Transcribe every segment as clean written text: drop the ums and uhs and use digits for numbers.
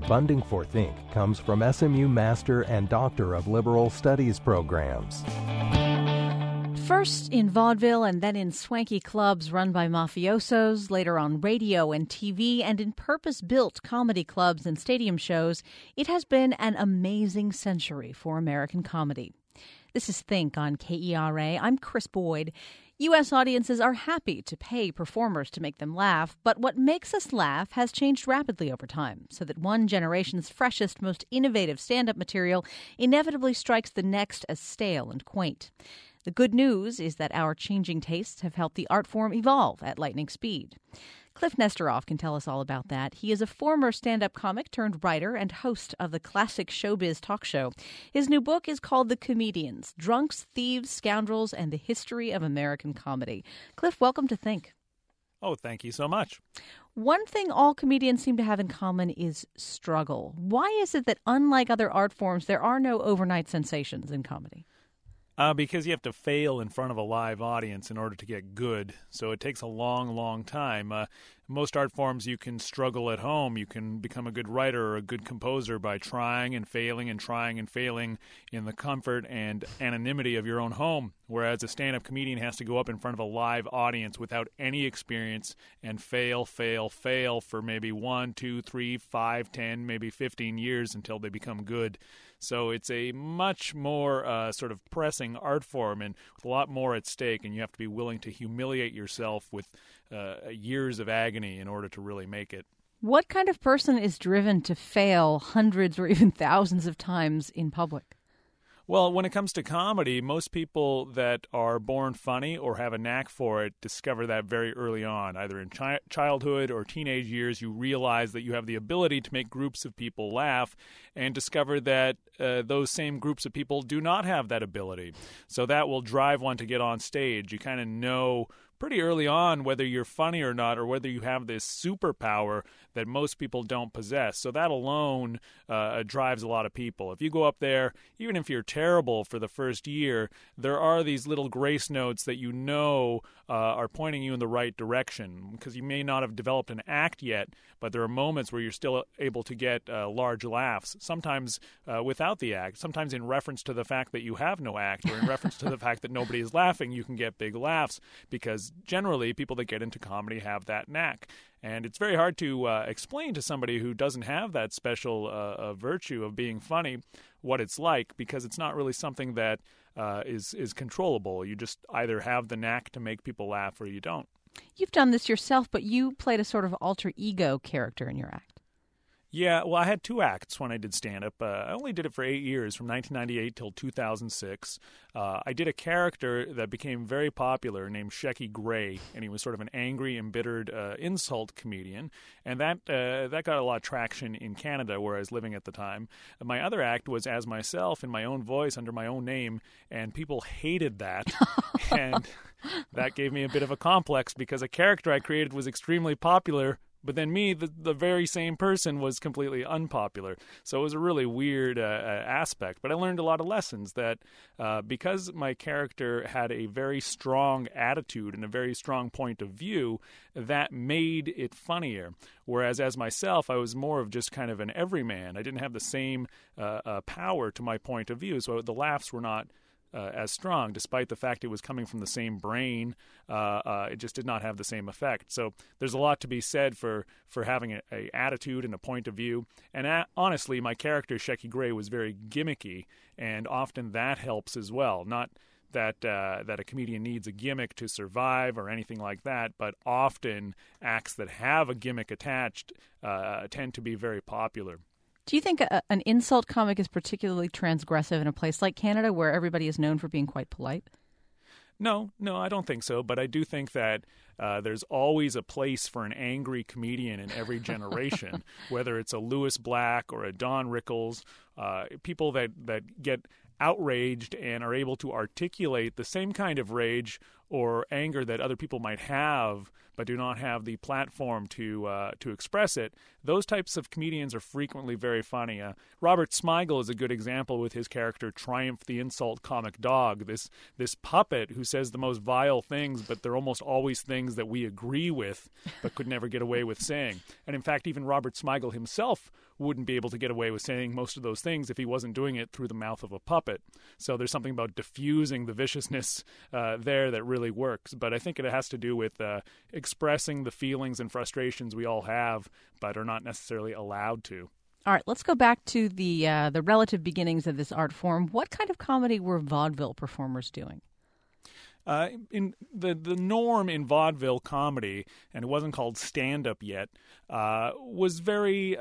Funding for Think comes from SMU Master and Doctor of Liberal Studies programs. First in vaudeville and then in swanky clubs run by mafiosos, later on radio and TV, and in purpose-built comedy clubs and stadium shows, it has been an amazing century for American comedy. This is Think on KERA. I'm Chris Boyd. U.S. audiences are happy to pay performers to make them laugh, but what makes us laugh has changed rapidly over time, so that one generation's freshest, most innovative stand-up material inevitably strikes the next as stale and quaint. The good news is that our changing tastes have helped the art form evolve at lightning speed. Cliff Nesteroff can tell us all about that. He is a former stand-up comic turned writer and host of the classic Showbiz talk show. His new book is called The Comedians: Drunks, Thieves, Scoundrels, and the History of American Comedy. Cliff, welcome to Think. Oh, thank you so much. One thing all comedians seem to have in common is struggle. Why is it that, unlike other art forms, there are no overnight sensations in comedy? Because you have to fail in front of a live audience in order to get good. So it takes a long, long time. Most art forms, you can struggle at home. You can become a good writer or a good composer by trying and failing and trying and failing in the comfort and anonymity of your own home. Whereas a stand-up comedian has to go up in front of a live audience without any experience and fail for maybe 1, 2, 3, 5, 10, maybe 15 years until they become good. So it's a much more sort of pressing art form and with a lot more at stake, and you have to be willing to humiliate yourself with years of agony in order to really make it. What kind of person is driven to fail hundreds or even thousands of times in public? Well, when it comes to comedy, most people that are born funny or have a knack for it discover that very early on. Either in childhood or teenage years, you realize that you have the ability to make groups of people laugh and discover that those same groups of people do not have that ability. So that will drive one to get on stage. You kind of know pretty early on whether you're funny or not, or whether you have this superpower that most people don't possess. So that alone drives a lot of people. If you go up there, even if you're terrible for the first year, there are these little grace notes that you know are pointing you in the right direction, because you may not have developed an act yet, but there are moments where you're still able to get large laughs, sometimes without the act, sometimes in reference to the fact that you have no act, or in reference to the fact that nobody is laughing, you can get big laughs, because generally people that get into comedy have that knack. And it's very hard to explain to somebody who doesn't have that special virtue of being funny what it's like, because it's not really something that is controllable. You just either have the knack to make people laugh or you don't. You've done this yourself, but you played a sort of alter ego character in your act. Yeah, well, I had 2 acts when I did stand-up. I only did it for 8 years, from 1998 till 2006. I did a character that became very popular named Shecky Gray, and he was sort of an angry, embittered insult comedian. And that got a lot of traction in Canada, where I was living at the time. My other act was as myself, in my own voice, under my own name, and people hated that. And that gave me a bit of a complex, because a character I created was extremely popular, but then me, the very same person, was completely unpopular. So it was a really weird aspect. But I learned a lot of lessons that because my character had a very strong attitude and a very strong point of view, that made it funnier. Whereas as myself, I was more of just kind of an everyman. I didn't have the same power to my point of view. So the laughs were not as strong, despite the fact it was coming from the same brain. It just did not have the same effect. So there's a lot to be said for having a attitude and a point of view. And honestly, my character, Shecky Gray, was very gimmicky, and often that helps as well. Not that a comedian needs a gimmick to survive or anything like that, but often acts that have a gimmick attached tend to be very popular. Do you think an insult comic is particularly transgressive in a place like Canada, where everybody is known for being quite polite? No, I don't think so. But I do think that there's always a place for an angry comedian in every generation, whether it's a Lewis Black or a Don Rickles, people that get outraged and are able to articulate the same kind of rage or anger that other people might have but do not have the platform to express it, those types of comedians are frequently very funny. Robert Smigel is a good example with his character Triumph the Insult Comic Dog, this puppet who says the most vile things, but they're almost always things that we agree with but could never get away with saying. And in fact, even Robert Smigel himself wouldn't be able to get away with saying most of those things if he wasn't doing it through the mouth of a puppet. So there's something about diffusing the viciousness there that really works. But I think it has to do with expressing the feelings and frustrations we all have but are not necessarily allowed to. All right, let's go back to the relative beginnings of this art form. What kind of comedy were vaudeville performers doing? In the norm in vaudeville comedy, and it wasn't called stand-up yet, was very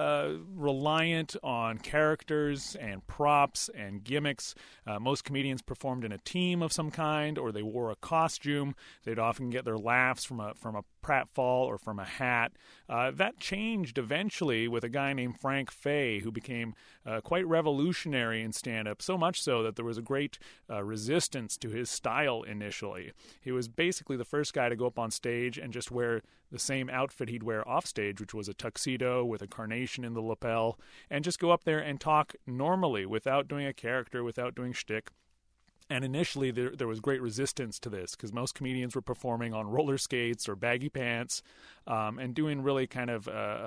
reliant on characters and props and gimmicks. Most comedians performed in a team of some kind, or they wore a costume. They'd often get their laughs from a pratfall or from a hat. That changed eventually with a guy named Frank Fay, who became quite revolutionary in stand-up, so much so that there was a great resistance to his style initially. He was basically the first guy to go up on stage and just wear the same outfit he'd wear off stage, which was a tuxedo with a carnation in the lapel, and just go up there and talk normally without doing a character, without doing shtick. And initially, there was great resistance to this because most comedians were performing on roller skates or baggy pants and doing really kind of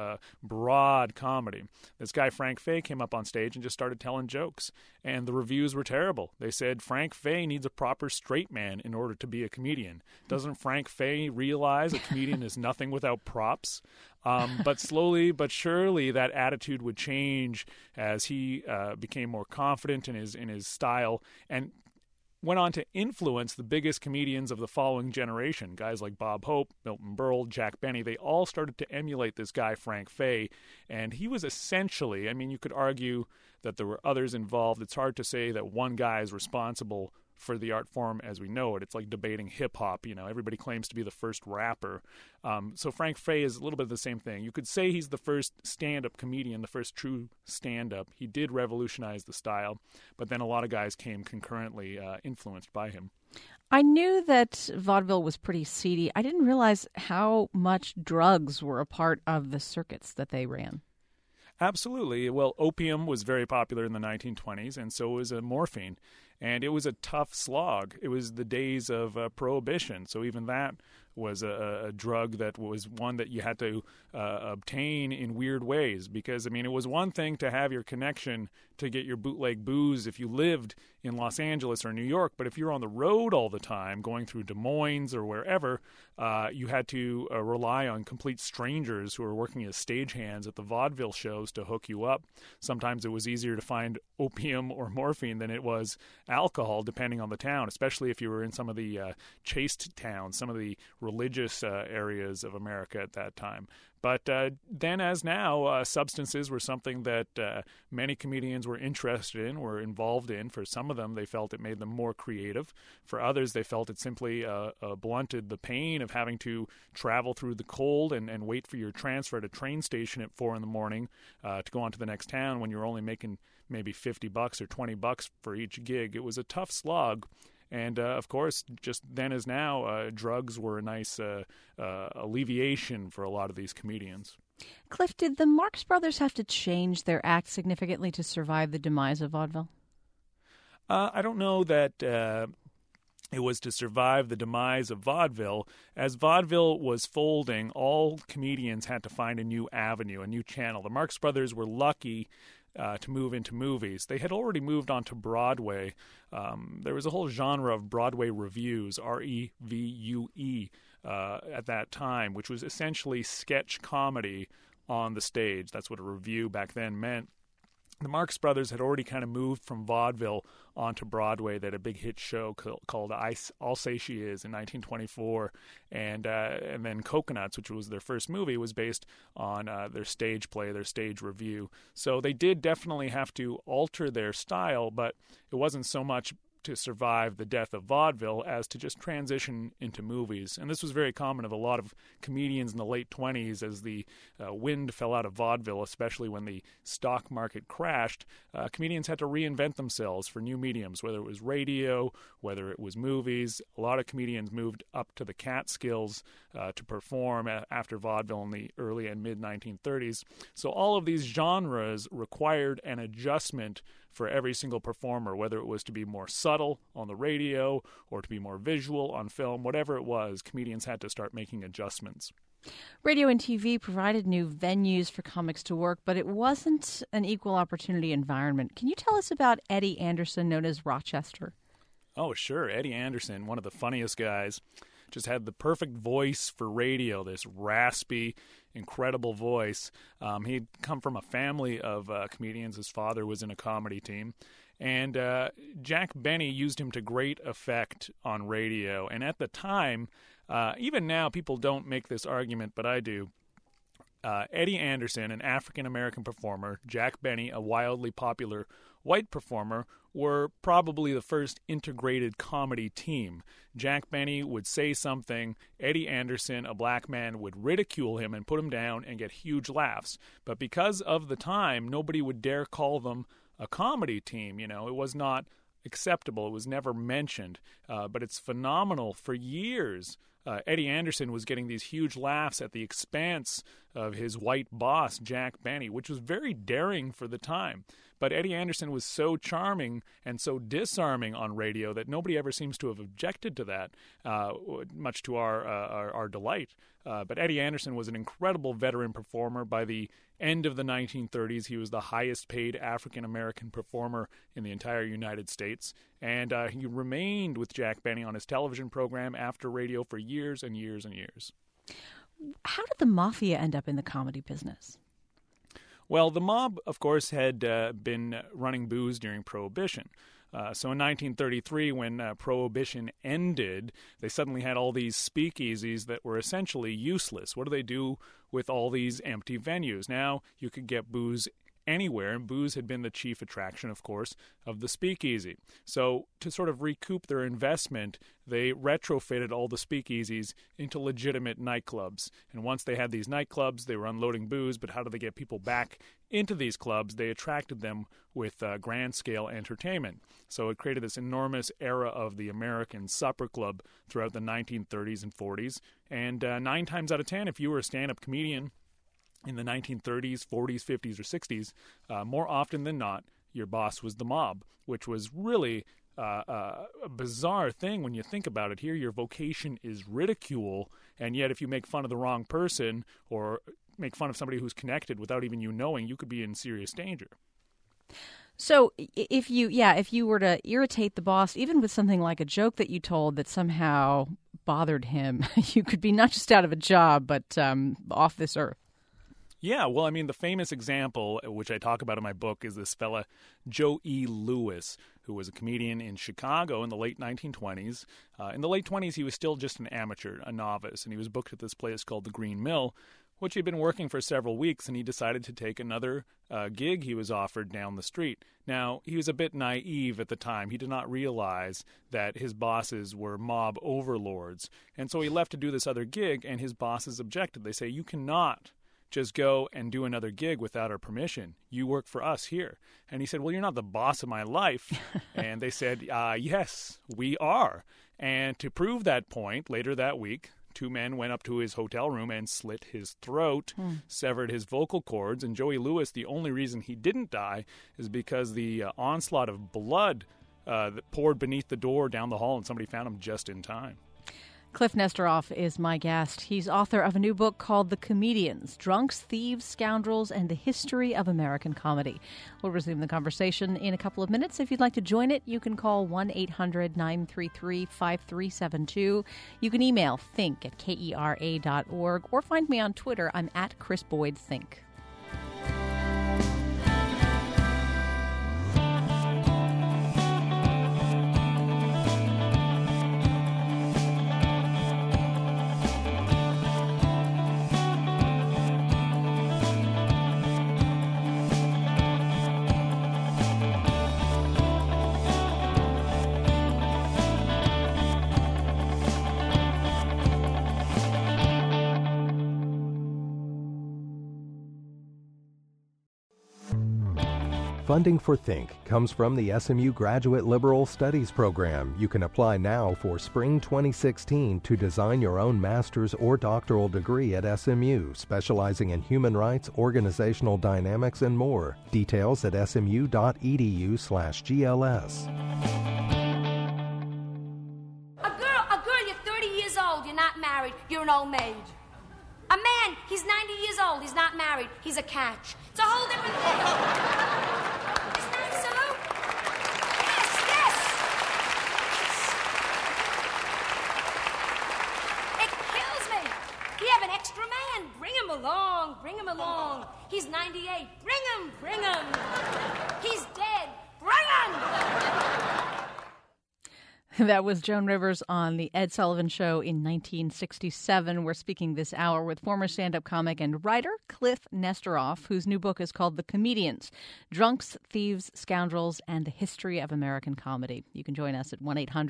broad comedy. This guy, Frank Fay, came up on stage and just started telling jokes. And the reviews were terrible. They said, Frank Fay needs a proper straight man in order to be a comedian. Doesn't Frank Fay realize a comedian is nothing without props? But slowly but surely that attitude would change as he became more confident in his style and went on to influence the biggest comedians of the following generation. Guys like Bob Hope, Milton Berle, Jack Benny, they all started to emulate this guy, Frank Fay. And he was essentially, I mean, you could argue that there were others involved. It's hard to say that one guy is responsible for the art form as we know it. It's like debating hip-hop. You know, everybody claims to be the first rapper. So Frank Fay is a little bit of the same thing. You could say he's the first stand-up comedian, the first true stand-up. He did revolutionize the style, but then a lot of guys came concurrently influenced by him. I knew that vaudeville was pretty seedy. I didn't realize how much drugs were a part of the circuits that they ran. Absolutely. Well, opium was very popular in the 1920s, and so was morphine. And it was a tough slog. It was the days of Prohibition, so even that was a drug that was one that you had to obtain in weird ways because, I mean, it was one thing to have your connection to get your bootleg booze if you lived in Los Angeles or New York, but if you're on the road all the time, going through Des Moines or wherever, you had to rely on complete strangers who were working as stagehands at the vaudeville shows to hook you up. Sometimes it was easier to find opium or morphine than it was alcohol, depending on the town, especially if you were in some of the chaste towns, some of the religious areas of America at that time. But then as now, substances were something that many comedians were interested in, were involved in. For some of them, they felt it made them more creative. For others, they felt it simply blunted the pain of having to travel through the cold and wait for your transfer at a train station at 4 a.m. To go on to the next town when you're only making maybe $50 or $20 for each gig. It was a tough slog. And, of course, just then as now, drugs were a nice alleviation for a lot of these comedians. Cliff, did the Marx Brothers have to change their act significantly to survive the demise of vaudeville? I don't know that it was to survive the demise of vaudeville. As vaudeville was folding, all comedians had to find a new avenue, a new channel. The Marx Brothers were lucky to move into movies. They had already moved on to Broadway. There was a whole genre of Broadway revues, R-E-V-U-E, at that time, which was essentially sketch comedy on the stage. That's what a revue back then meant. The Marx Brothers had already kind of moved from vaudeville onto Broadway. They had a big hit show called I'll Say She Is in 1924, and then Coconuts, which was their first movie, was based on their stage play, their stage review. So they did definitely have to alter their style, but it wasn't so much to survive the death of vaudeville as to just transition into movies. And this was very common of a lot of comedians in the late 20s as the wind fell out of vaudeville, especially when the stock market crashed. Comedians had to reinvent themselves for new mediums, whether it was radio, whether it was movies. A lot of comedians moved up to the Catskills to perform after vaudeville in the early and mid-1930s. So all of these genres required an adjustment for every single performer, whether it was to be more subtle on the radio or to be more visual on film, whatever it was, comedians had to start making adjustments. Radio and TV provided new venues for comics to work, but it wasn't an equal opportunity environment. Can you tell us about Eddie Anderson, known as Rochester? Oh, sure. Eddie Anderson, one of the funniest guys, just had the perfect voice for radio, this raspy, incredible voice. He'd come from a family of comedians. His father was in a comedy team. And Jack Benny used him to great effect on radio. And at the time, even now, people don't make this argument, but I do. Eddie Anderson, an African-American performer, Jack Benny, a wildly popular white performer, were probably the first integrated comedy team. Jack Benny would say something, Eddie Anderson, a black man, would ridicule him and put him down and get huge laughs. But because of the time, nobody would dare call them a comedy team. You know, it was not acceptable. It was never mentioned. But it's phenomenal. For years, Eddie Anderson was getting these huge laughs at the expense of his white boss, Jack Benny, which was very daring for the time. But Eddie Anderson was so charming and so disarming on radio that nobody ever seems to have objected to that, much to our delight. But Eddie Anderson was an incredible veteran performer. By the end of the 1930s, he was the highest-paid African-American performer in the entire United States. And he remained with Jack Benny on his television program after radio for years and years and years. How did the Mafia end up in the comedy business? Well, the mob, of course, had been running booze during Prohibition. So in 1933, when Prohibition ended, they suddenly had all these speakeasies that were essentially useless. What do they do with all these empty venues? Now you could get booze anywhere, and booze had been the chief attraction, of course, of the speakeasy. So to sort of recoup their investment, they retrofitted all the speakeasies into legitimate nightclubs. And once they had these nightclubs, they were unloading booze, but how do they get people back into these clubs? They attracted them with grand-scale entertainment. So it created this enormous era of the American supper club throughout the 1930s and 40s. And 9 times out of 10, if you were a stand-up comedian in the 1930s, 40s, 50s, or 60s, more often than not, your boss was the mob, which was really a bizarre thing when you think about it. Here, your vocation is ridicule, and yet if you make fun of the wrong person or make fun of somebody who's connected without even you knowing, you could be in serious danger. So if you were to irritate the boss, even with something like a joke that you told that somehow bothered him, you could be not just out of a job, but off this earth. Yeah, well, I mean, the famous example, which I talk about in my book, is this fella, Joe E. Louis, who was a comedian in Chicago in the late 1920s. In the late 20s, he was still just an amateur, a novice, and he was booked at this place called the Green Mill, which he'd been working for several weeks, and he decided to take another gig he was offered down the street. Now, he was a bit naive at the time. He did not realize that his bosses were mob overlords, and so he left to do this other gig, and his bosses objected. They say, you cannot just go and do another gig without our permission. You work for us here. And he said, well, you're not the boss of my life. And they said, yes, we are. And to prove that point, later that week, 2 men went up to his hotel room and slit his throat, severed his vocal cords. And Joey Louis, the only reason he didn't die is because the onslaught of blood that poured beneath the door down the hall, and somebody found him just in time. Cliff Nesteroff is my guest. He's author of a new book called The Comedians, Drunks, Thieves, Scoundrels, and the History of American Comedy. We'll resume the conversation in a couple of minutes. If you'd like to join it, you can call 1-800-933-5372. You can email think@kera.org or find me on Twitter. I'm at Chris Boyd Think. Funding for Think comes from the SMU Graduate Liberal Studies Program. You can apply now for spring 2016 to design your own master's or doctoral degree at SMU, specializing in human rights, organizational dynamics, and more. Details at smu.edu/GLS. A girl, you're 30 years old, you're not married, you're an old maid. A man, he's 90 years old, he's not married, he's a catch. It's a whole different thing. Isn't that so? Yes. It kills me. You have an extra man, bring him along. He's 98, bring him. He's dead, bring him. That was Joan Rivers on The Ed Sullivan Show in 1967. We're speaking this hour with former stand-up comic and writer Cliff Nesteroff, whose new book is called The Comedians, Drunks, Thieves, Scoundrels, and the History of American Comedy. You can join us at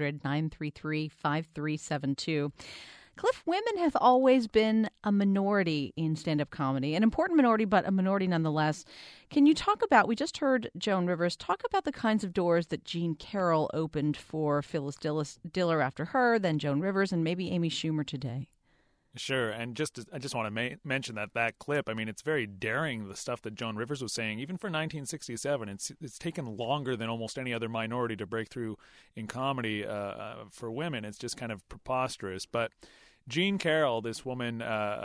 1-800-933-5372. Cliff, women have always been a minority in stand-up comedy, an important minority, but a minority nonetheless. Can you talk about, we just heard Joan Rivers, talk about the kinds of doors that Jean Carroll opened for Phyllis Diller after her, then Joan Rivers, and maybe Amy Schumer today? Sure, and I just want to mention that clip. I mean, it's very daring, the stuff that Joan Rivers was saying. Even for 1967, it's taken longer than almost any other minority to break through in comedy for women. It's just kind of preposterous. But Jean Carroll, this woman,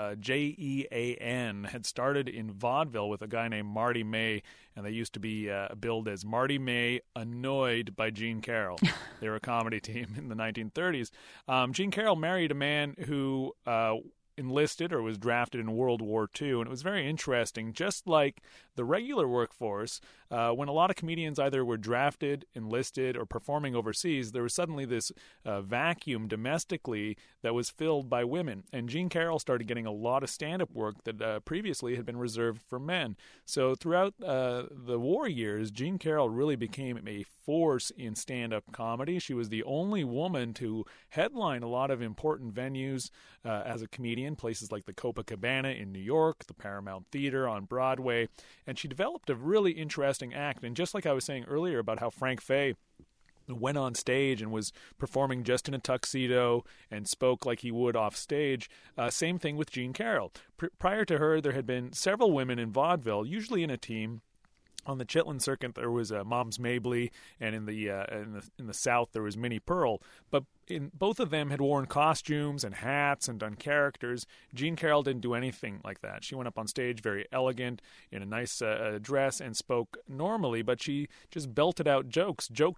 Jean, had started in vaudeville with a guy named Marty May, and they used to be billed as Marty May Annoyed by Jean Carroll. They were a comedy team in the 1930s. Jean Carroll married a man who enlisted or was drafted in World War II, and it was very interesting. Just like the regular workforce, when a lot of comedians either were drafted, enlisted, or performing overseas, there was suddenly this vacuum domestically that was filled by women. And Jean Carroll started getting a lot of stand-up work that previously had been reserved for men. So throughout the war years, Jean Carroll really became a force in stand-up comedy. She was the only woman to headline a lot of important venues as a comedian, places like the Copacabana in New York, the Paramount Theater on Broadway, and she developed a really interesting act. And just like I was saying earlier about how Frank Fay went on stage and was performing just in a tuxedo and spoke like he would off stage, same thing with Jean Carroll. Prior to her, there had been several women in vaudeville, usually in a team. On the Chitlin circuit, there was Moms Mabley, and in the South, there was Minnie Pearl. But both of them had worn costumes and hats and done characters. Jean Carroll didn't do anything like that. She went up on stage very elegant, in a nice dress, and spoke normally, but she just belted out jokes. Joke.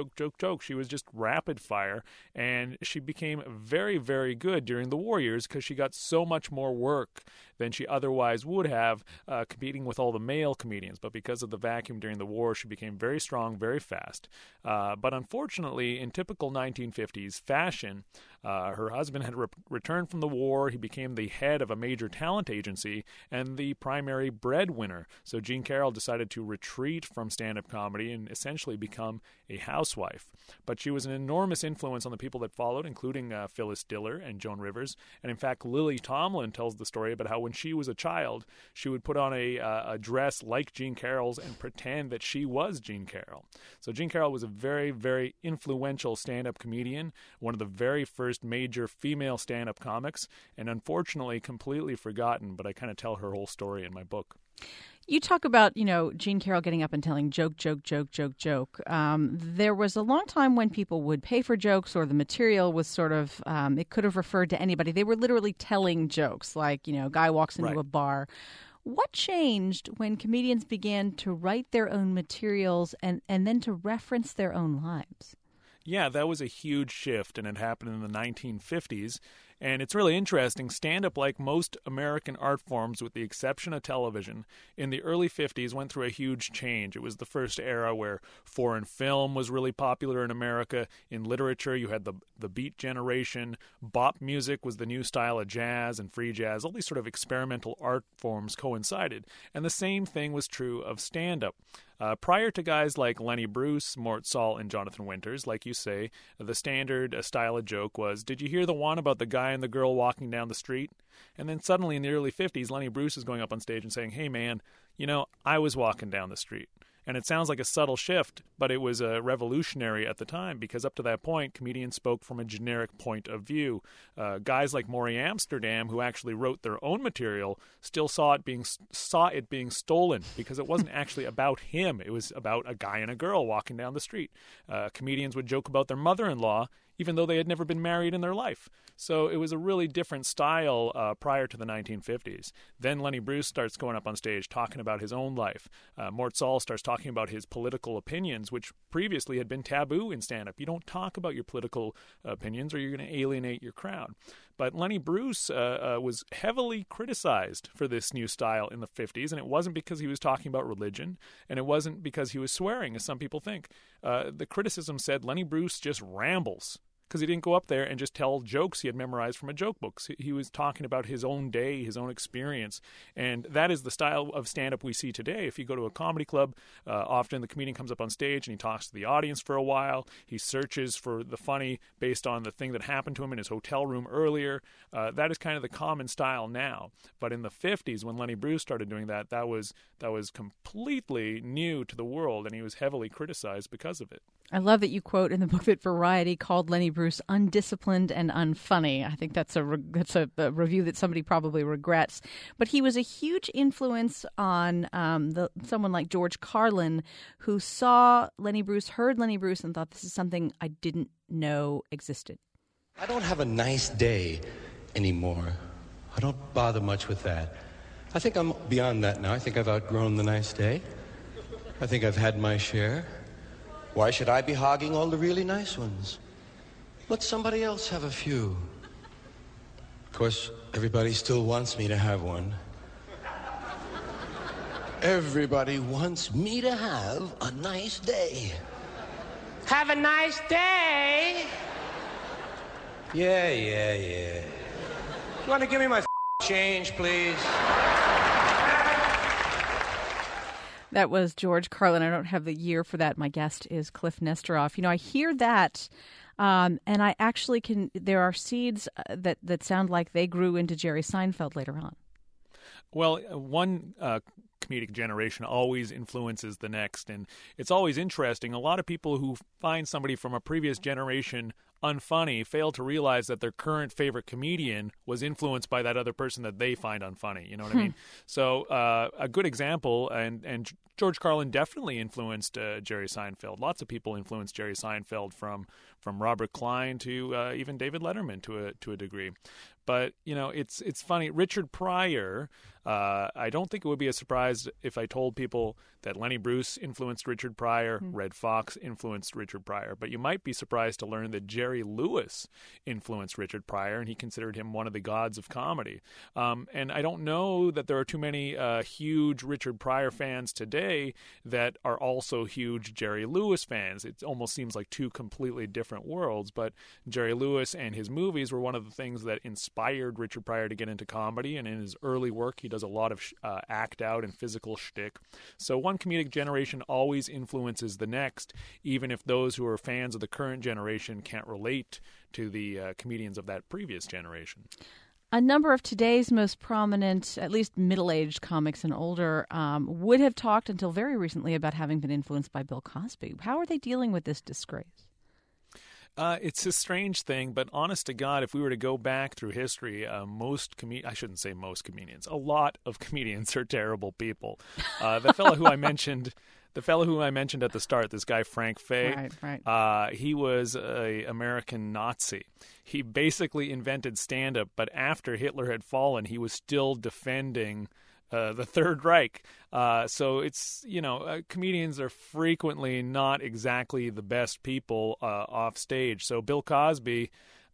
She was just rapid fire, and she became very, very good during the war years because she got so much more work than she otherwise would have competing with all the male comedians. But because of the vacuum during the war, she became very strong, very fast. But unfortunately, in typical 1950s fashion, her husband had returned from the war. He became the head of a major talent agency and the primary breadwinner. So Jean Carroll decided to retreat from stand-up comedy and essentially become a housewife. But she was an enormous influence on the people that followed, including Phyllis Diller and Joan Rivers. And in fact, Lily Tomlin tells the story about how when she was a child, she would put on a dress like Jean Carroll's and pretend that she was Jean Carroll. So Jean Carroll was a very, very influential stand-up comedian, one of the very first major female stand-up comics, and unfortunately completely forgotten, but I kind of tell her whole story in my book. You talk about, Jean Carroll getting up and telling joke. There was a long time when people would pay for jokes, or the material was sort of, it could have referred to anybody. They were literally telling jokes, like, a guy walks into a bar. What changed when comedians began to write their own materials and then to reference their own lives? Yeah, that was a huge shift, and it happened in the 1950s. And it's really interesting. Stand-up, like most American art forms, with the exception of television, in the early 50s went through a huge change. It was the first era where foreign film was really popular in America. In literature, you had the Beat Generation. Bop music was the new style of jazz and free jazz. All these sort of experimental art forms coincided. And the same thing was true of stand-up. Prior to guys like Lenny Bruce, Mort Sahl, and Jonathan Winters, like you say, the standard style of joke was, did you hear the one about the guy and the girl walking down the street? And then suddenly in the early 50s, Lenny Bruce is going up on stage and saying, hey man, I was walking down the street. And it sounds like a subtle shift, but it was revolutionary at the time, because up to that point, comedians spoke from a generic point of view. Guys like Maury Amsterdam, who actually wrote their own material, still saw it being stolen, because it wasn't actually about him. It was about a guy and a girl walking down the street. Comedians would joke about their mother-in-law, even though they had never been married in their life. So it was a really different style prior to the 1950s. Then Lenny Bruce starts going up on stage talking about his own life. Mort Sahl starts talking about his political opinions, which previously had been taboo in stand-up. You don't talk about your political opinions or you're going to alienate your crowd. But Lenny Bruce was heavily criticized for this new style in the 50s, and it wasn't because he was talking about religion, and it wasn't because he was swearing, as some people think. The criticism said Lenny Bruce just rambles, because he didn't go up there and just tell jokes he had memorized from a joke book. He was talking about his own day, his own experience, and that is the style of stand-up we see today. If you go to a comedy club, often the comedian comes up on stage and he talks to the audience for a while. He searches for the funny based on the thing that happened to him in his hotel room earlier. That is kind of the common style now. But in the 50s, when Lenny Bruce started doing that, that was completely new to the world, and he was heavily criticized because of it. I love that you quote in the book that Variety called Lenny Bruce undisciplined and unfunny. I think that's a review that somebody probably regrets. But he was a huge influence on someone like George Carlin, who saw Lenny Bruce, heard Lenny Bruce, and thought, this is something I didn't know existed. I don't have a nice day anymore. I don't bother much with that. I think I'm beyond that now. I think I've outgrown the nice day. I think I've had my share. Why should I be hogging all the really nice ones? Let somebody else have a few. Of course, everybody still wants me to have one. Everybody wants me to have a nice day. Have a nice day? Yeah. You want to give me my change, please? That was George Carlin. I don't have the year for that. My guest is Cliff Nesteroff. You know, I hear that, and I actually can. There are seeds that sound like they grew into Jerry Seinfeld later on. Well, one comedic generation always influences the next, and it's always interesting. A lot of people who find somebody from a previous generation unfunny fail to realize that their current favorite comedian was influenced by that other person that they find unfunny. You know what I mean? So a good example, and George Carlin definitely influenced Jerry Seinfeld. Lots of people influenced Jerry Seinfeld, from Robert Klein to even David Letterman to a degree. But, you know, it's funny. Richard Pryor, I don't think it would be a surprise if I told people that Lenny Bruce influenced Richard Pryor, Red Fox influenced Richard Pryor. But you might be surprised to learn that Jerry Lewis influenced Richard Pryor, and he considered him one of the gods of comedy. And I don't know that there are too many huge Richard Pryor fans today that are also huge Jerry Lewis fans. It almost seems like two completely different worlds. But Jerry Lewis and his movies were one of the things that inspired Richard Pryor to get into comedy, and in his early work he does a lot of act out and physical shtick. So one comedic generation always influences the next, even if those who are fans of the current generation can't relate to the comedians of that previous generation. A number of today's most prominent, at least middle-aged comics and older, would have talked until very recently about having been influenced by Bill Cosby. How are they dealing with this disgrace? It's a strange thing, but honest to God, if we were to go back through history, I shouldn't say most comedians, a lot of comedians are terrible people. The fellow who I mentioned at the start, this guy Frank Fay, right. He was an American Nazi. He basically invented stand-up, but after Hitler had fallen, he was still defending the Third Reich. So it's, comedians are frequently not exactly the best people off stage. So Bill Cosby,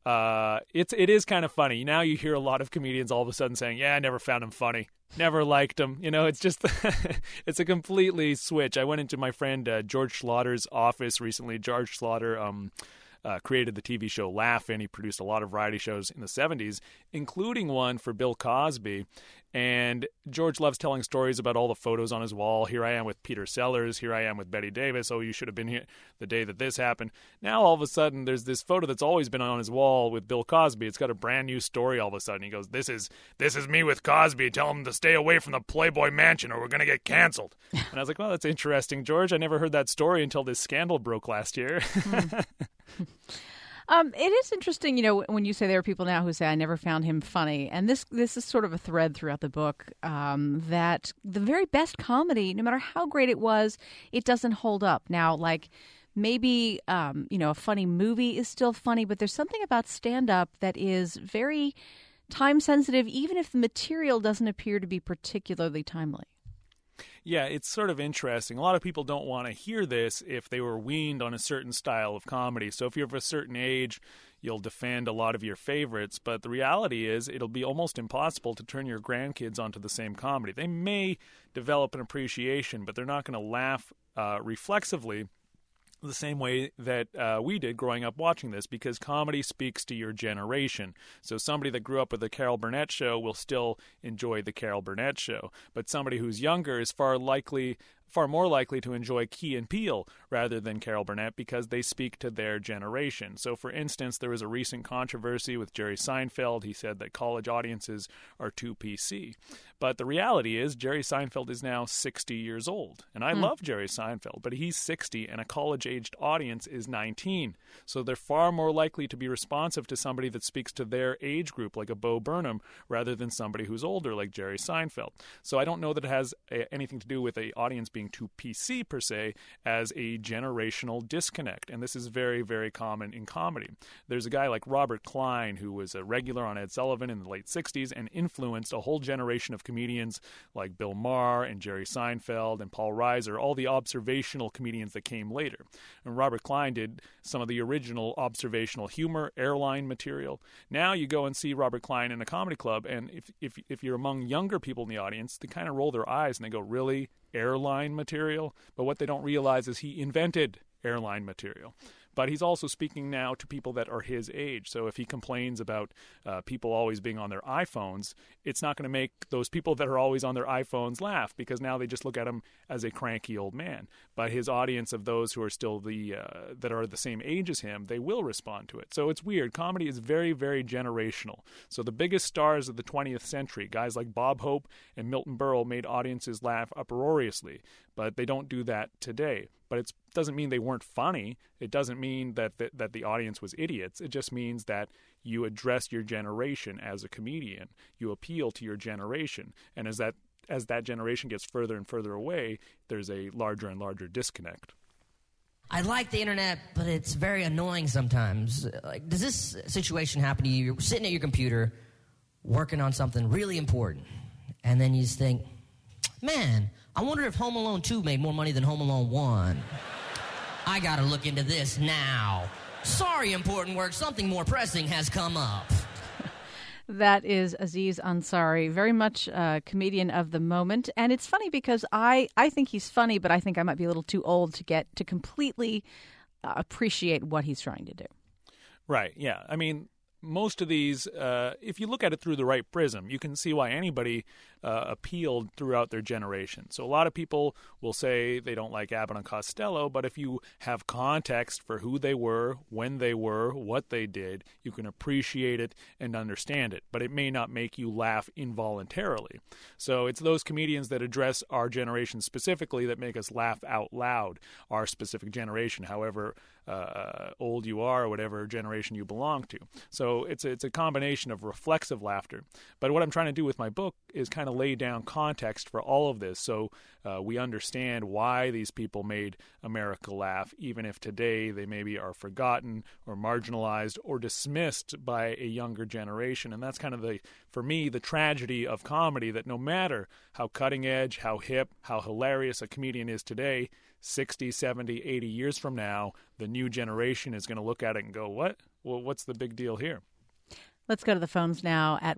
it is kind of funny. Now you hear a lot of comedians all of a sudden saying, yeah, I never found him funny. Never liked him. It's just, it's a completely switch. I went into my friend George Schlotter's office recently. George Schlatter created the TV show Laugh-In. He produced a lot of variety shows in the 70s, including one for Bill Cosby. And George loves telling stories about all the photos on his wall. Here I am with Peter Sellers. Here I am with Betty Davis. Oh, you should have been here the day that this happened. Now, all of a sudden, there's this photo that's always been on his wall with Bill Cosby. It's got a brand new story all of a sudden. He goes, this is me with Cosby. Tell him to stay away from the Playboy Mansion or we're going to get canceled. And I was like, well, that's interesting, George. I never heard that story until this scandal broke last year. It is interesting, when you say there are people now who say, I never found him funny. And this is sort of a thread throughout the book, that the very best comedy, no matter how great it was, it doesn't hold up. Now, like maybe, a funny movie is still funny, but there's something about stand-up that is very time-sensitive, even if the material doesn't appear to be particularly timely. Yeah, it's sort of interesting. A lot of people don't want to hear this if they were weaned on a certain style of comedy. So if you're of a certain age, you'll defend a lot of your favorites. But the reality is it'll be almost impossible to turn your grandkids onto the same comedy. They may develop an appreciation, but they're not going to laugh reflexively the same way that we did growing up watching this, because comedy speaks to your generation. So somebody that grew up with the Carol Burnett Show will still enjoy the Carol Burnett Show, but somebody who's younger is far more likely to enjoy Key and Peele rather than Carol Burnett because they speak to their generation. So, for instance, there was a recent controversy with Jerry Seinfeld. He said that college audiences are too PC. But the reality is Jerry Seinfeld is now 60 years old. And I love Jerry Seinfeld, but he's 60 and a college-aged audience is 19. So they're far more likely to be responsive to somebody that speaks to their age group, like a Bo Burnham, rather than somebody who's older, like Jerry Seinfeld. So I don't know that it has anything to do with an audience being too PC per se, as a generational disconnect. And this is very, very common in comedy. There's a guy like Robert Klein who was a regular on Ed Sullivan in the late 60s and influenced a whole generation of comedians like Bill Maher and Jerry Seinfeld and Paul Reiser, all the observational comedians that came later. And Robert Klein did some of the original observational humor, airline material. Now you go and see Robert Klein in a comedy club, and if you're among younger people in the audience, they kind of roll their eyes and they go, really? Airline material? But what they don't realize is he invented airline material. But he's also speaking now to people that are his age. So if he complains about people always being on their iPhones, it's not going to make those people that are always on their iPhones laugh, because now they just look at him as a cranky old man. But his audience of those who are still that are the same age as him, they will respond to it. So it's weird. Comedy is very, very generational. So the biggest stars of the 20th century, guys like Bob Hope and Milton Berle, made audiences laugh uproariously. But they don't do that today. But it doesn't mean they weren't funny. It doesn't mean that the audience was idiots. It just means that you address your generation as a comedian. You appeal to your generation. And as that generation gets further and further away, there's a larger and larger disconnect. I like the internet, but it's very annoying sometimes. Like, does this situation happen to you? You're sitting at your computer, working on something really important, and then you just think, man, I wonder if Home Alone 2 made more money than Home Alone 1. I gotta look into this now. Sorry, important work, something more pressing has come up. That is Aziz Ansari, very much a comedian of the moment. And it's funny because I think he's funny, but I think I might be a little too old to get to completely appreciate what he's trying to do. Right, yeah. I mean, most of these, if you look at it through the right prism, you can see why anybody appealed throughout their generation. So a lot of people will say they don't like Abbott and Costello, but if you have context for who they were, when they were, what they did, you can appreciate it and understand it. But it may not make you laugh involuntarily. So it's those comedians that address our generation specifically that make us laugh out loud, our specific generation, however old you are or whatever generation you belong to. So it's a combination of reflexive laughter. But what I'm trying to do with my book is kind of lay down context for all of this, so we understand why these people made America laugh, even if today they maybe are forgotten or marginalized or dismissed by a younger generation. And that's kind of for me, the tragedy of comedy, that no matter how cutting edge, how hip, how hilarious a comedian is today, 60, 70, 80 years from now, the new generation is going to look at it and go, what? Well, what's the big deal here? Let's go to the phones now at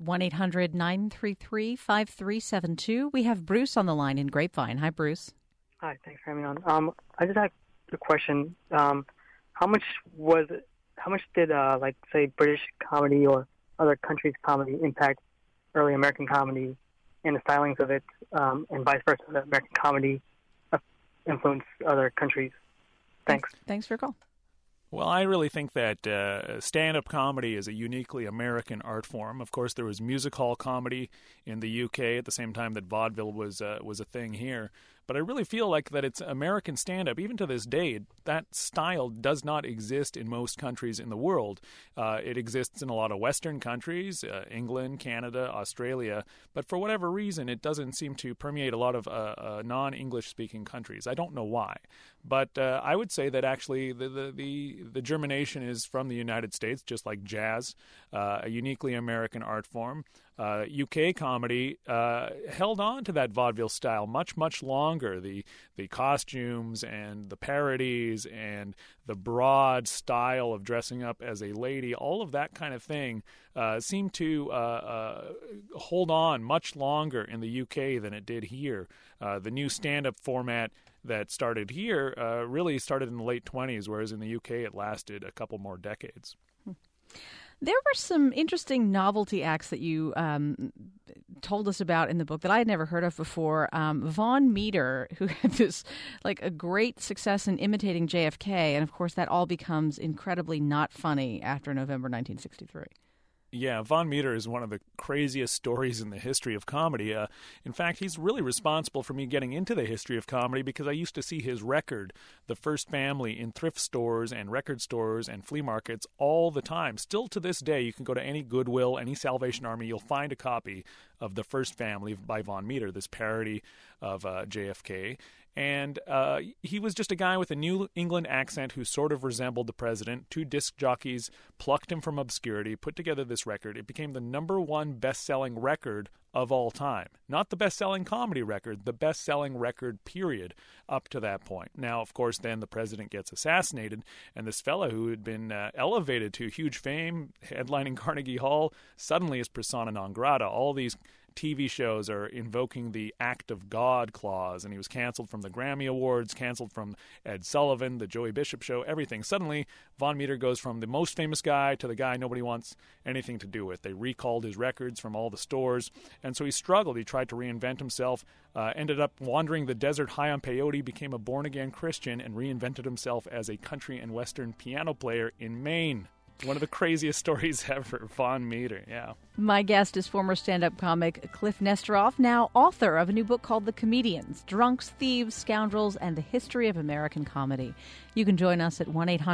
1-800-933-5372. We have Bruce on the line in Grapevine. Hi, Bruce. Hi, thanks for having me on. I just had a question. How much did, say, British comedy or other countries' comedy impact early American comedy and the stylings of it, and vice versa, that American comedy influenced other countries? Thanks. Thanks for your call. Well, I really think that stand-up comedy is a uniquely American art form. Of course, there was music hall comedy in the UK at the same time that vaudeville was a thing here. But I really feel like that it's American stand-up. Even to this day, that style does not exist in most countries in the world. It exists in a lot of Western countries, England, Canada, Australia. But for whatever reason, it doesn't seem to permeate a lot of non-English-speaking countries. I don't know why. But I would say that actually the germination is from the United States, just like jazz, a uniquely American art form. UK comedy held on to that vaudeville style much, much longer. The costumes and the parodies and the broad style of dressing up as a lady, all of that kind of thing seemed to hold on much longer in the UK than it did here. The new stand-up format that started here really started in the late 20s, whereas in the UK it lasted a couple more decades. There were some interesting novelty acts that you told us about in the book that I had never heard of before. Vaughn Meader, who had this a great success in imitating JFK, and of course that all becomes incredibly not funny after November 1963. Yeah, Vaughn Meader is one of the craziest stories in the history of comedy. In fact, he's really responsible for me getting into the history of comedy because I used to see his record, The First Family, in thrift stores and record stores and flea markets all the time. Still to this day, you can go to any Goodwill, any Salvation Army, you'll find a copy of The First Family by Vaughn Meader, this parody of JFK. And he was just a guy with a New England accent who sort of resembled the president. Two disc jockeys plucked him from obscurity, put together this record. It became the #1 best-selling record of all time. Not the best-selling comedy record, the best-selling record, period, up to that point. Now, of course, then the president gets assassinated, and this fella who had been elevated to huge fame, headlining Carnegie Hall, suddenly is persona non grata. All these TV shows are invoking the act of God clause, and he was canceled from the Grammy Awards, canceled from Ed Sullivan, the Joey Bishop show, everything. Suddenly, Vaughn Meader goes from the most famous guy to the guy nobody wants anything to do with. They recalled his records from all the stores, and so he struggled. He tried to reinvent himself, ended up wandering the desert high on peyote, became a born-again Christian, and reinvented himself as a country and western piano player in Maine. One of the craziest stories ever, Vaughn Meader, yeah. My guest is former stand-up comic Cliff Nesteroff, now author of a new book called The Comedians, Drunks, Thieves, Scoundrels, and the History of American Comedy. You can join us at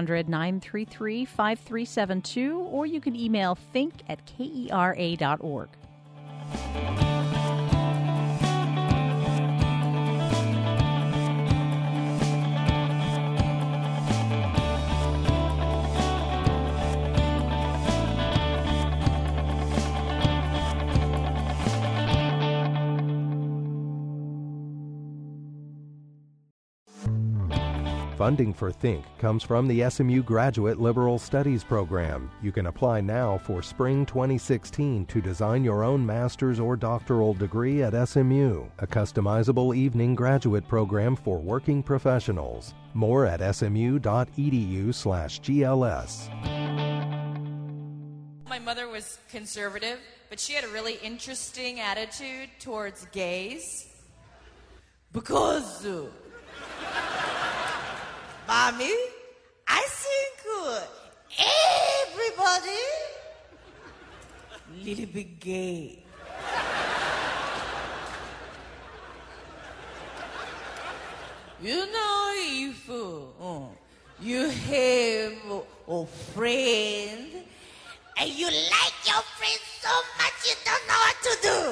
1-800-933-5372, or you can email think@kera.org. Funding for Think comes from the SMU Graduate Liberal Studies Program. You can apply now for spring 2016 to design your own master's or doctoral degree at SMU, a customizable evening graduate program for working professionals. More at smu.edu/GLS. My mother was conservative, but she had a really interesting attitude towards gays. Because Mommy, I think everybody little bit gay. You know, if you have a friend and you like your friend so much you don't know what to do.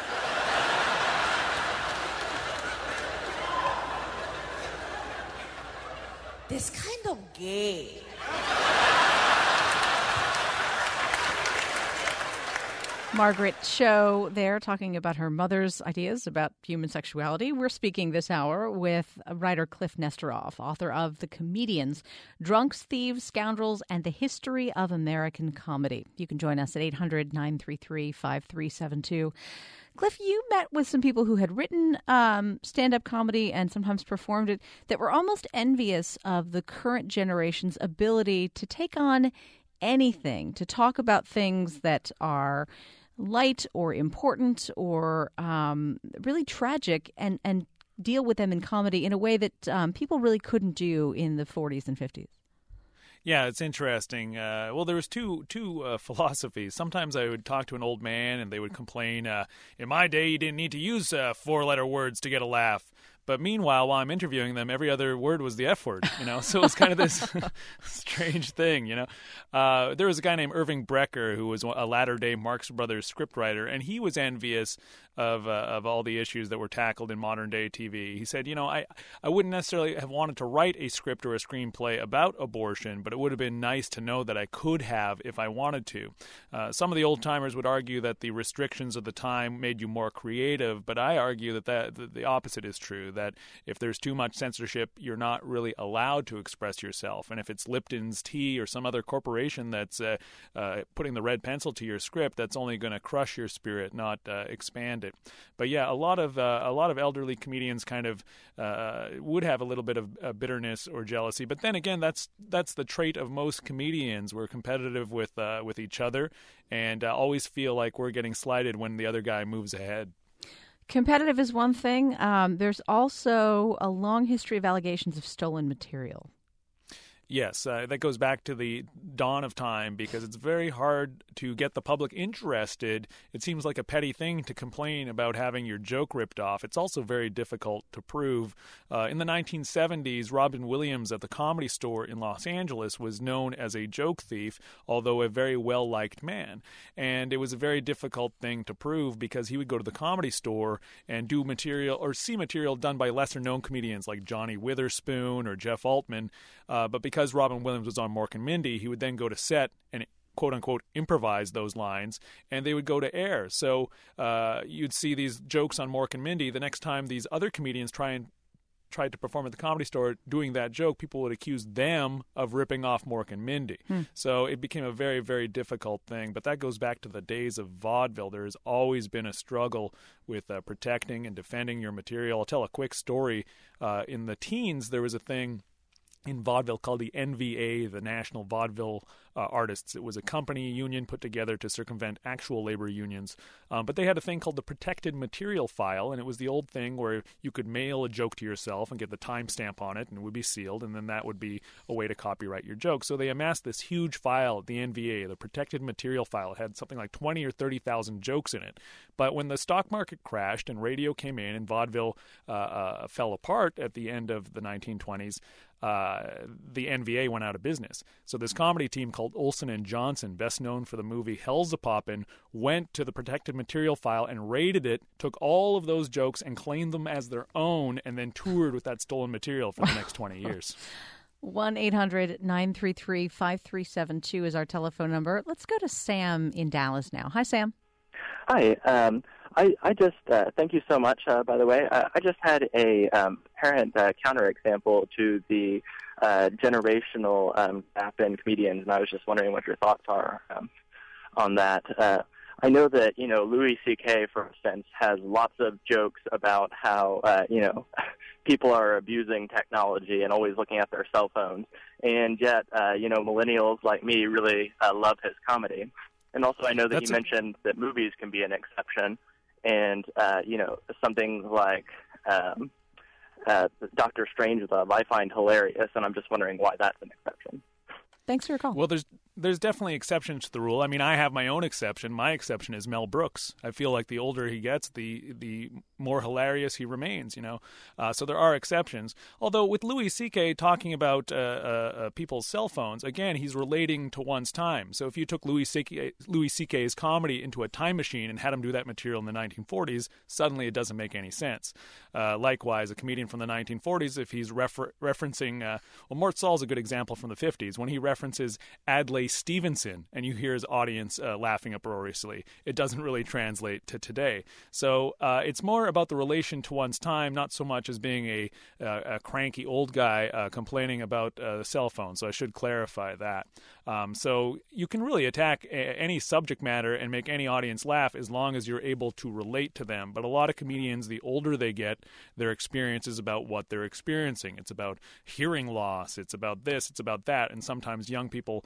This kind of gay. Margaret Cho there talking about her mother's ideas about human sexuality. We're speaking this hour with writer Cliff Nesteroff, author of The Comedians, Drunks, Thieves, Scoundrels, and the History of American Comedy. You can join us at 800-933-5372. Cliff, you met with some people who had written stand-up comedy and sometimes performed it that were almost envious of the current generation's ability to take on anything, to talk about things that are light or important or really tragic and deal with them in comedy in a way that people really couldn't do in the 40s and 50s. Yeah, it's interesting. Well, there was two philosophies. Sometimes I would talk to an old man and they would complain, in my day you didn't need to use 4-letter words to get a laugh. But meanwhile, while I'm interviewing them, every other word was the F word, So it was kind of this strange thing, There was a guy named Irving Brecker who was a latter-day Marx Brothers scriptwriter, and he was envious of all the issues that were tackled in modern-day TV. He said, I wouldn't necessarily have wanted to write a script or a screenplay about abortion, but it would have been nice to know that I could have if I wanted to. Some of the old-timers would argue that the restrictions of the time made you more creative, but I argue that the opposite is true, that if there's too much censorship, you're not really allowed to express yourself. And if it's Lipton's Tea or some other corporation that's putting the red pencil to your script, that's only going to crush your spirit, not expand it. But yeah, a lot of elderly comedians kind of would have a little bit of bitterness or jealousy. But then again, that's the trait of most comedians. We're competitive with each other and always feel like we're getting slighted when the other guy moves ahead. Competitive is one thing. There's also a long history of allegations of stolen material. Yes, that goes back to the dawn of time because it's very hard to get the public interested. It seems like a petty thing to complain about having your joke ripped off. It's also very difficult to prove. In the 1970s, Robin Williams at the Comedy Store in Los Angeles was known as a joke thief, although a very well-liked man. And it was a very difficult thing to prove because he would go to the Comedy Store and do material or see material done by lesser-known comedians like Johnny Witherspoon or Jeff Altman. But because Robin Williams was on Mork and Mindy, he would then go to set and quote-unquote improvise those lines, and they would go to air. So you'd see these jokes on Mork and Mindy. The next time these other comedians tried to perform at the Comedy Store doing that joke, people would accuse them of ripping off Mork and Mindy. So it became a very, very difficult thing. But that goes back to the days of vaudeville. There has always been a struggle with protecting and defending your material. I'll tell a quick story. In the teens, there was a thing in vaudeville called the NVA, the National Vaudeville Artists. It was a company union put together to circumvent actual labor unions. But they had a thing called the Protected Material File, and it was the old thing where you could mail a joke to yourself and get the timestamp on it, and it would be sealed, and then that would be a way to copyright your joke. So they amassed this huge file at the NVA, the Protected Material File. It had something like 20 or 30,000 jokes in it. But when the stock market crashed and radio came in and vaudeville fell apart at the end of the 1920s, the NVA went out of business. So this comedy team called Olson and Johnson, best known for the movie Hellzapoppin', went to the Protected Material File and raided it, took all of those jokes and claimed them as their own, and then toured with that stolen material for the next 20 years. 1-800-933-5372 is our telephone number. Let's go to Sam in Dallas now. Hi, Sam. Hi. I just, thank you so much, by the way. I just had a apparent counterexample to the generational gap in comedians, and I was just wondering what your thoughts are on that. I know that, Louis C.K., for instance, has lots of jokes about how, people are abusing technology and always looking at their cell phones, and yet, millennials like me really love his comedy. And also I know that you mentioned that movies can be an exception, and, something like Doctor Strange I find hilarious, and I'm just wondering why that's an exception. Thanks for your call. Well, there's definitely exceptions to the rule. I mean, I have my own exception. My exception is Mel Brooks. I feel like the older he gets, the more hilarious he remains, So there are exceptions. Although with Louis C.K. talking about people's cell phones, again, he's relating to one's time. So if you took Louis C.K.'s comedy into a time machine and had him do that material in the 1940s, suddenly it doesn't make any sense. Likewise, a comedian from the 1940s, if he's referencing, Mort Sahl's a good example from the 50s. When he references Adlai Stevenson and you hear his audience laughing uproariously, it doesn't really translate to today. So it's more about the relation to one's time, not so much as being a cranky old guy complaining about the cell phone. So I should clarify that. So you can really attack any subject matter and make any audience laugh as long as you're able to relate to them. But a lot of comedians, the older they get, their experience is about what they're experiencing. It's about hearing loss. It's about this. It's about that. And sometimes young people have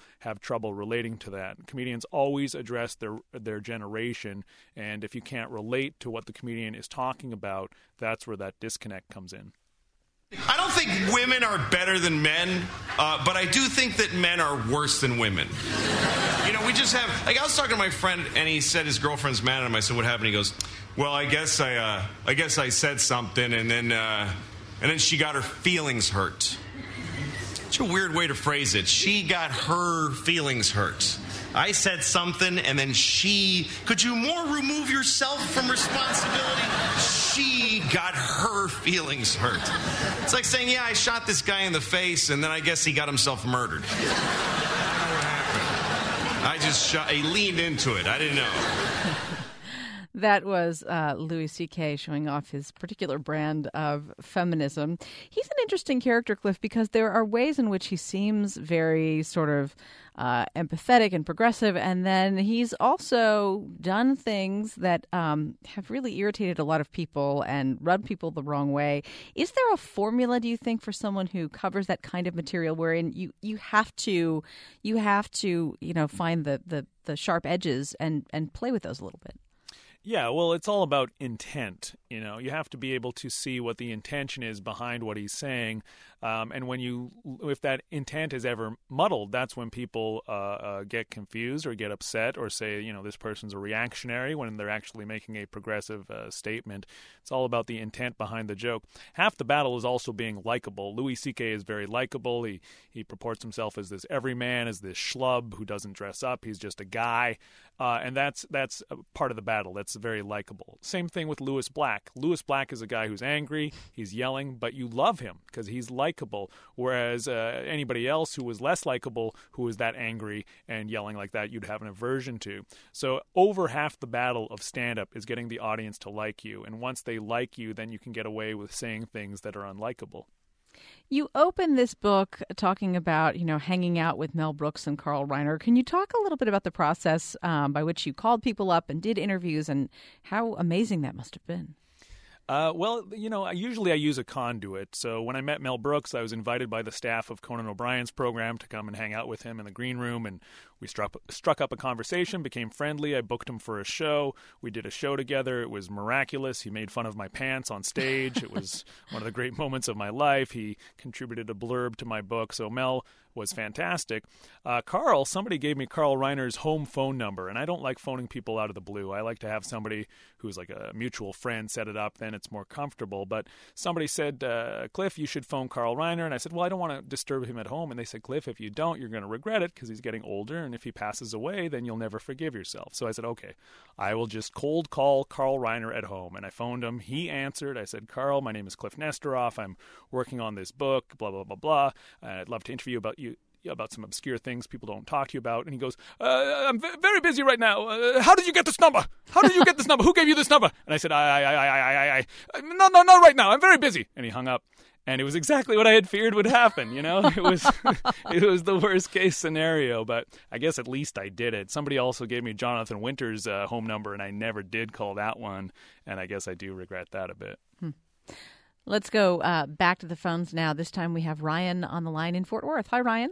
trouble relating to that. Comedians always address their generation, and if you can't relate to what the comedian is talking about, that's where that disconnect comes in. I don't think women are better than men, but I do think that men are worse than women. You know, we just have, like, I was talking to my friend, and he said his girlfriend's mad at him. I said, what happened? He goes, well, I guess I said something, and then she got her feelings hurt. It's a weird way to phrase it. She got her feelings hurt. I said something, and then could you more remove yourself from responsibility? She got her feelings hurt. It's like saying, yeah, I shot this guy in the face, and then I guess he got himself murdered. I don't know what happened. He leaned into it. I didn't know. That was Louis C.K. showing off his particular brand of feminism. He's an interesting character, Cliff, because there are ways in which he seems very sort of empathetic and progressive, and then he's also done things that have really irritated a lot of people and rubbed people the wrong way. Is there a formula, do you think, for someone who covers that kind of material wherein you have to find the sharp edges and play with those a little bit? Yeah, well, it's all about intent. You know, you have to be able to see what the intention is behind what he's saying. And if that intent is ever muddled, that's when people get confused or get upset or say, you know, this person's a reactionary when they're actually making a progressive statement. It's all about the intent behind the joke. Half the battle is also being likable. Louis C.K. is very likable. He purports himself as this everyman, as this schlub who doesn't dress up. He's just a guy. And that's part of the battle. That's very likable. Same thing with Louis Black. Louis Black is a guy who's angry, he's yelling, but you love him because he's likable. Whereas anybody else who was less likable, who was that angry and yelling like that, you'd have an aversion to. So over half the battle of stand-up is getting the audience to like you. And once they like you, then you can get away with saying things that are unlikable. You open this book talking about, you know, hanging out with Mel Brooks and Carl Reiner. Can you talk a little bit about the process by which you called people up and did interviews and how amazing that must have been? Well, you know, usually I use a conduit. So when I met Mel Brooks, I was invited by the staff of Conan O'Brien's program to come and hang out with him in the green room, and we struck up a conversation, became friendly. I booked him for a show. We did a show together. It was miraculous. He made fun of my pants on stage. It was one of the great moments of my life. He contributed a blurb to my book. So Mel was fantastic. Carl, somebody gave me Carl Reiner's home phone number, and I don't like phoning people out of the blue. I like to have somebody who's like a mutual friend set it up, then it's more comfortable. But somebody said, Cliff, you should phone Carl Reiner. And I said, well, I don't want to disturb him at home. And they said, Cliff, if you don't, you're going to regret it because he's getting older, and if he passes away, then you'll never forgive yourself. So I said, okay, I will just cold call Carl Reiner at home. And I phoned him. He answered. I said, Carl, my name is Cliff Nesteroff. I'm working on this book, blah, blah, blah, blah. I'd love to interview you about some obscure things people don't talk to you about. And he goes, I'm very busy right now. How did you get this number? How did you get this number? Who gave you this number? And I said, no, not right now. I'm very busy. And he hung up. And it was exactly what I had feared would happen, you know? It was the worst case scenario, but I guess at least I did it. Somebody also gave me Jonathan Winter's home number, and I never did call that one, and I guess I do regret that a bit. Let's go back to the phones now. This time we have Ryan on the line in Fort Worth. Hi, Ryan.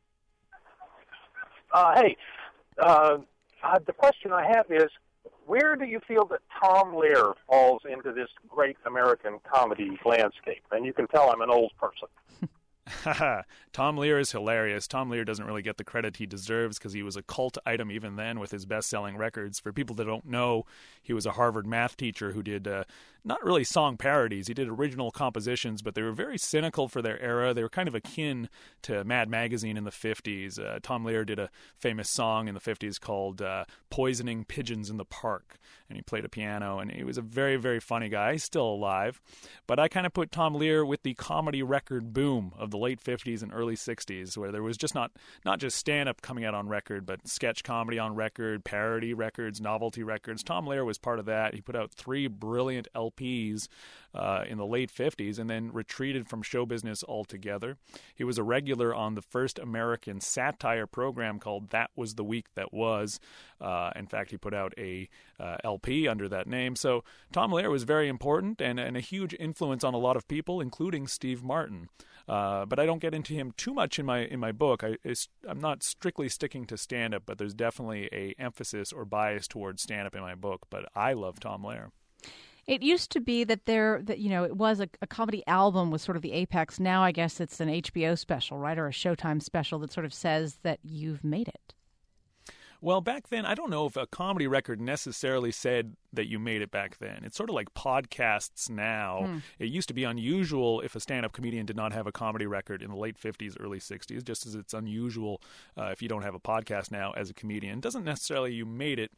Hey, the question I have is, where do you feel that Tom Lehrer falls into this great American comedy landscape? And you can tell I'm an old person. Tom Lehrer is hilarious. Tom Lehrer doesn't really get the credit he deserves because he was a cult item even then with his best-selling records. For people that don't know, he was a Harvard math teacher who did not really song parodies. He did original compositions, but they were very cynical for their era. They were kind of akin to Mad Magazine in the 50s. Tom Lehrer did a famous song in the 50s called Poisoning Pigeons in the Park, and he played a piano, and he was a very, very funny guy. He's still alive. But I kind of put Tom Lehrer with the comedy record boom of the late 50s and early 60s, where there was just not just stand-up coming out on record, but sketch comedy on record, parody records, novelty records. Tom Lehrer was part of that. He put out 3 brilliant LPs LPs in the late 50s and then retreated from show business altogether. He was a regular on the first American satire program called That Was the Week That Was. In fact, he put out a LP under that name. So Tom Lehrer was very important and a huge influence on a lot of people, including Steve Martin. But I don't get into him too much in my book. I'm not strictly sticking to stand-up, but there's definitely a emphasis or bias towards stand-up in my book. But I love Tom Lehrer. It used to be that it was a comedy album was sort of the apex. Now I guess it's an HBO special, right, or a Showtime special that sort of says that you've made it. Well, back then, I don't know if a comedy record necessarily said that you made it back then. It's sort of like podcasts now. It used to be unusual if a stand-up comedian did not have a comedy record in the late 50s, early 60s, just as it's unusual if you don't have a podcast now as a comedian. It doesn't necessarily you made it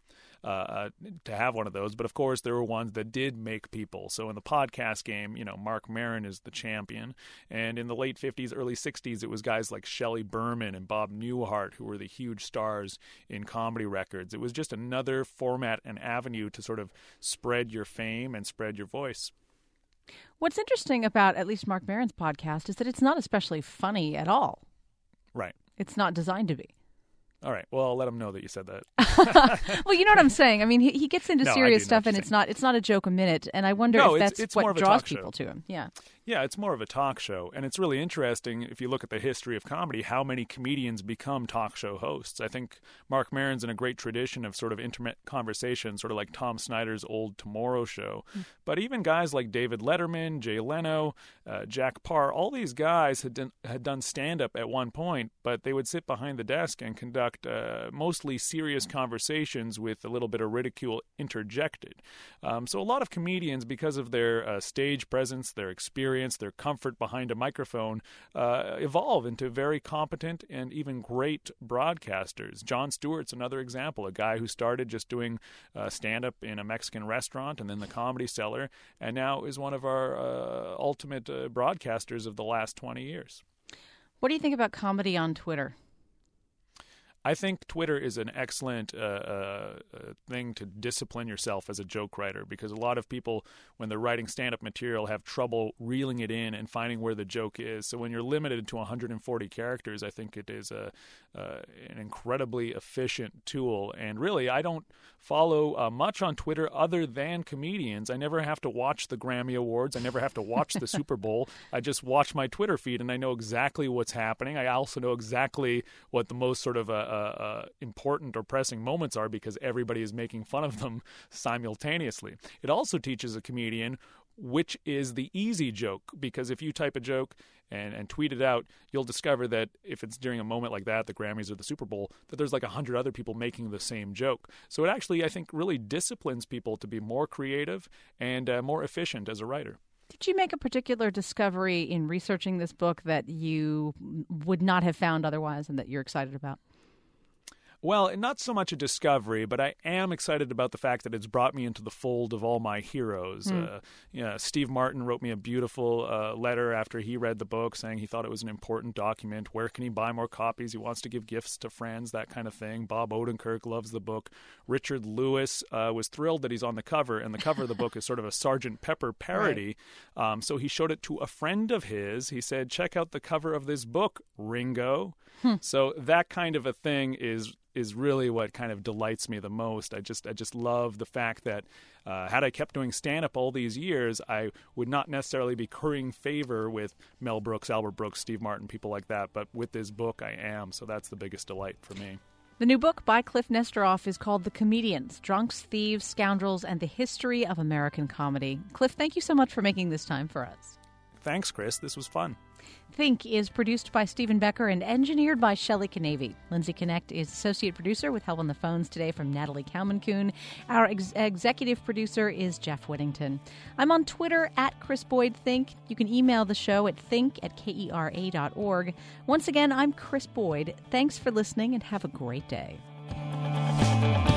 to have one of those, but of course there were ones that did make people. So in the podcast game, Marc Maron is the champion, and in the late 50s, early 60s, it was guys like Shelley Berman and Bob Newhart who were the huge stars in comedy records. It was just another format and avenue to sort of spread your fame and spread your voice. What's interesting about at least Marc Maron's podcast is that it's not especially funny at all. Right. It's not designed to be. All right. Well, I'll let him know that you said that. Well, you know what I'm saying. I mean, he gets into serious stuff, and it's not a joke a minute. And I wonder if that's what draws people to him. Yeah. Yeah, it's more of a talk show. And it's really interesting, if you look at the history of comedy, how many comedians become talk show hosts. I think Marc Maron's in a great tradition of sort of intimate conversation, sort of like Tom Snyder's old Tomorrow Show. But even guys like David Letterman, Jay Leno, Jack Parr, all these guys had done stand-up at one point, but they would sit behind the desk and conduct mostly serious conversations with a little bit of ridicule interjected. So a lot of comedians, because of their stage presence, their experience, their comfort behind a microphone, evolve into very competent and even great broadcasters. Jon Stewart's another example, a guy who started just doing stand-up in a Mexican restaurant and then the Comedy Cellar, and now is one of our ultimate broadcasters of the last 20 years. What do you think about comedy on Twitter? I think Twitter is an excellent thing to discipline yourself as a joke writer, because a lot of people, when they're writing stand-up material, have trouble reeling it in and finding where the joke is. So when you're limited to 140 characters, I think it is an incredibly efficient tool. And really, I don't follow much on Twitter other than comedians. I never have to watch the Grammy Awards. I never have to watch the Super Bowl. I just watch my Twitter feed, and I know exactly what's happening. I also know exactly what the most sort of important or pressing moments are, because everybody is making fun of them simultaneously. It also teaches a comedian which is the easy joke, because if you type a joke and tweet it out, you'll discover that if it's during a moment like that, the Grammys or the Super Bowl, that there's like 100 other people making the same joke. So it actually, I think, really disciplines people to be more creative and more efficient as a writer. Did you make a particular discovery in researching this book that you would not have found otherwise and that you're excited about? Well, not so much a discovery, but I am excited about the fact that it's brought me into the fold of all my heroes. Steve Martin wrote me a beautiful letter after he read the book, saying he thought it was an important document. Where can he buy more copies? He wants to give gifts to friends, that kind of thing. Bob Odenkirk loves the book. Richard Lewis was thrilled that he's on the cover, and the cover of the book is sort of a Sgt. Pepper parody. Right. So he showed it to a friend of his. He said, "Check out the cover of this book, Ringo." So that kind of a thing is really what kind of delights me the most. I just love the fact that had I kept doing stand-up all these years, I would not necessarily be currying favor with Mel Brooks, Albert Brooks, Steve Martin, people like that. But with this book, I am. So that's the biggest delight for me. The new book by Cliff Nesteroff is called The Comedians, Drunks, Thieves, Scoundrels, and the History of American Comedy. Cliff, thank you so much for making this time for us. Thanks, Chris. This was fun. Think is produced by Stephen Becker and engineered by Shelley Canavy. Lindsay Connect is associate producer with help on the phones today from Natalie Kalman-Kuhn. Our executive producer is Jeff Whittington. I'm on Twitter at Chris Boyd Think. You can email the show at think@kera.org. Once again, I'm Chris Boyd. Thanks for listening and have a great day.